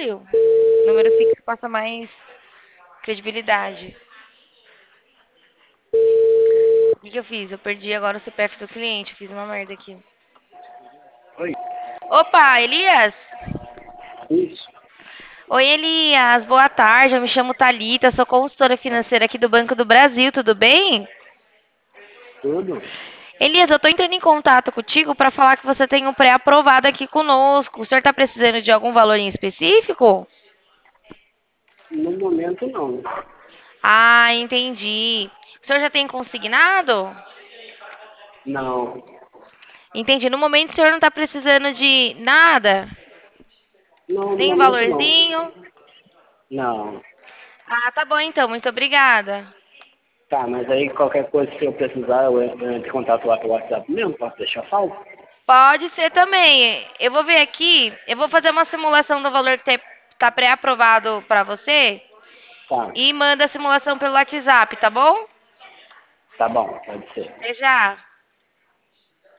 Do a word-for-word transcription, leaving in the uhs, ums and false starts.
saiu. Número fixo passa mais credibilidade. O que, que eu fiz? Eu perdi agora o C P F do cliente. Eu fiz uma merda aqui. Oi. Opa, Elias? Isso. Oi, Elias. Boa tarde. Eu me chamo Thalita. Sou consultora financeira aqui do Banco do Brasil. Tudo bem? Tudo? Elias, eu tô entrando em contato contigo para falar que você tem um pré-aprovado aqui conosco. O senhor tá precisando de algum valor em específico? No momento, não. Ah, entendi. O senhor já tem consignado? Não. Entendi. No momento o senhor não tá precisando de nada? Não, no Nem um momento, não. valorzinho? Não. Ah, tá bom então. Muito obrigada. Tá, mas aí qualquer coisa que eu precisar, eu entro em contato lá pelo WhatsApp mesmo, posso deixar salvo? Pode ser também. Eu vou ver aqui. Eu vou fazer uma simulação do valor que está pré-aprovado para você Tá. e manda a simulação pelo WhatsApp, tá bom? Tá bom, pode ser. Até já.